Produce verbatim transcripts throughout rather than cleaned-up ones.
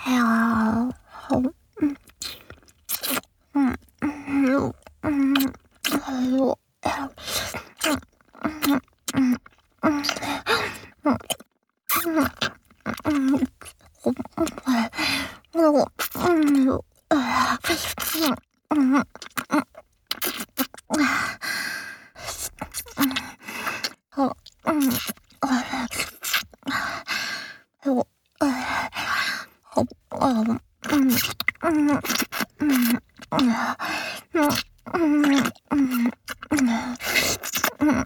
야, 음, 음, 음, 음, 아이고, 야, 음, 음, 음, 음, 음, 아이고, 음, 아, 음, 어, 음, 아, 아이고, 아, 어, 어, 음, 음, 음, 음, 음, 음, 음,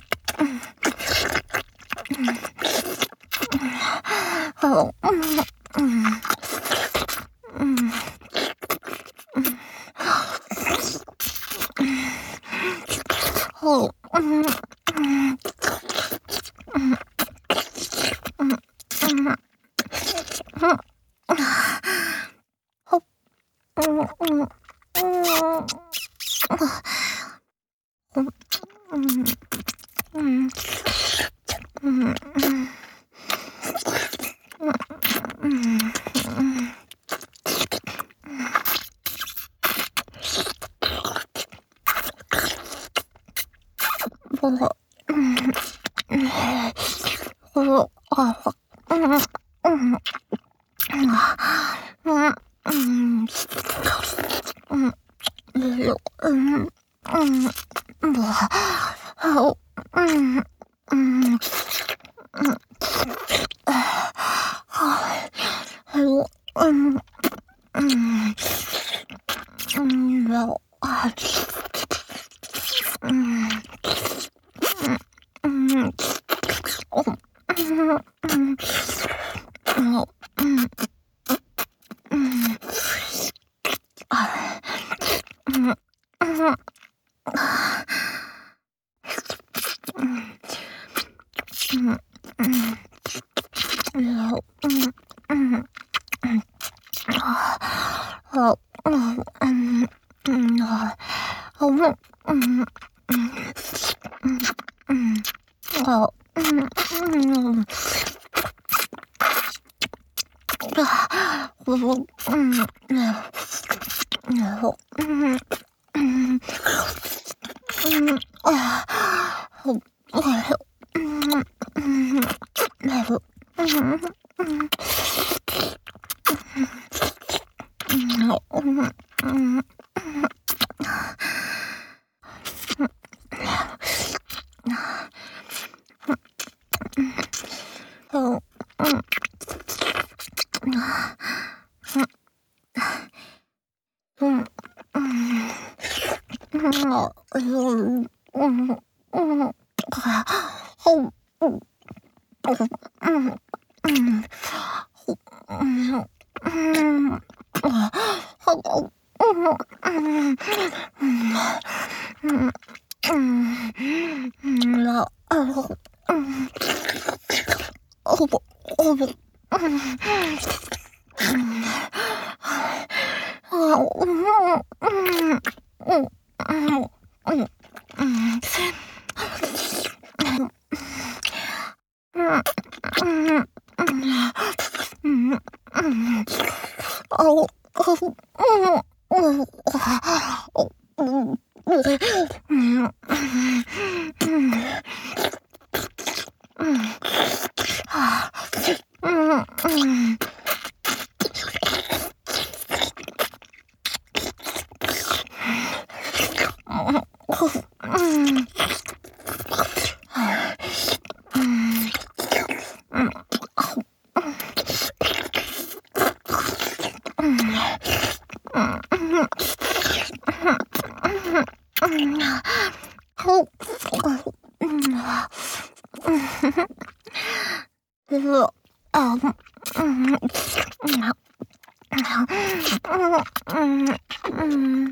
어, 음, 음, 음, 어, 음, 음, 음, 음, 어, 음, 음, 음, 음, 음, 음, 음, 음, 뭐, 음, 어, 아, 음, 음, 음, 음, 음, 음, 음, 음, 뭐, 어, 음, 음, 아이고, 음, 음, 음, 뭐, 아, 음, 음, 어, 음, 음, 어, 음, 음, 아, 음, 음, 음, 음, 어, 음, 음, 어, 음, 음, 음, 어, 음, 음, 음, 어, 음, 음, 아, 어, 음, 네, 어, 음, 음, 음, 아, 어, 어, 음, 음, 네, 어, 음, 음, 음, 어, 음, 음, 어, 음, 음, 음, 음, 어, 음, 음, 음, 아, 어, 음, 어, 음, 음, 음, 음, 아, 어, 음, 음, 음, 음, 음, 나, 아이고, 음, 어머, 어머, 음, 아, 음, 음, 음, 음, 음, 음, 음, 음, 음, 음, 아우, 어, 음, 음, 어, 음, 음, 음, 아, 음, 음, 어, 음, 어, 그래서, 아, 음, 음, 음, 음,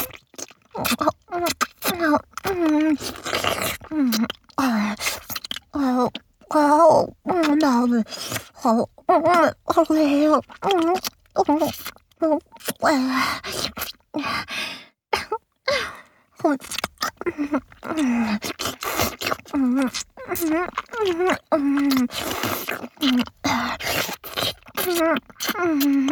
음, 음, 아, 아, 아, 음, 나는, 아, 음, 그래요, 음, 음, 음, 아, 음, 음, 음, 음, 음,